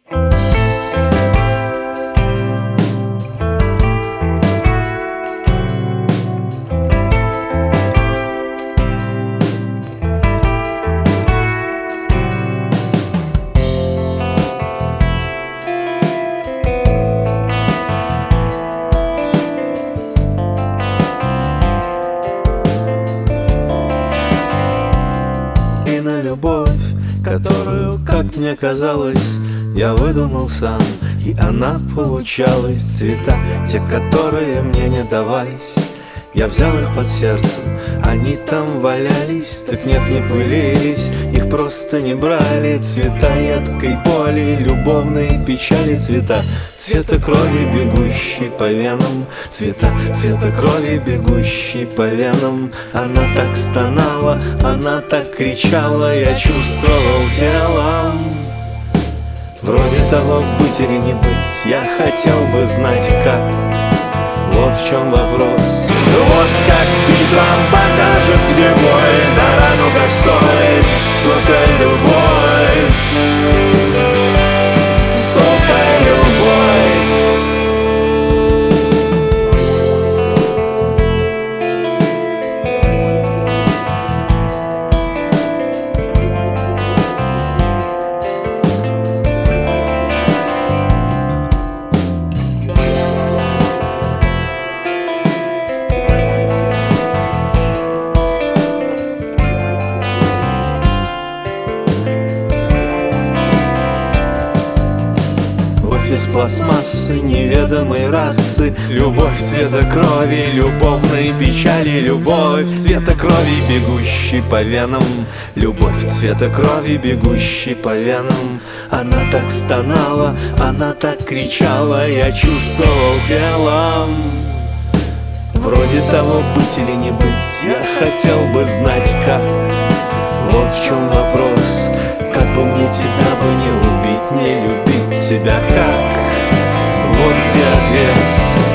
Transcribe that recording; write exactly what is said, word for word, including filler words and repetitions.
Любовь, которую, как мне казалось, я выдумал сам, и она получалась. Цвета, те, которые мне не давались, я взял их под сердцем, они там валялись. Так нет, не пылились, их просто не брали. Цвета едкой боли, любовной печали. Цвета, цвета крови, бегущей по венам. Цвета, цвета крови, бегущей по венам. Она так стонала, она так кричала, я чувствовал телом. Вроде того, быть или не быть, я хотел бы знать как. Вот в чем вопрос. Вот как битва покажет, где бой, на рану как соль, сука, любовь, сука, любовь. Из пластмассы неведомой расы, любовь цвета крови, любовной печали. Любовь цвета крови, бегущей по венам. Любовь цвета крови, бегущей по венам. Она так стонала, она так кричала, я чувствовал телом. Вроде того, быть или не быть, я хотел бы знать как. Вот в чем вопрос. Как бы мне тебя бы не убить, не любить тебя как? Вот где ответ.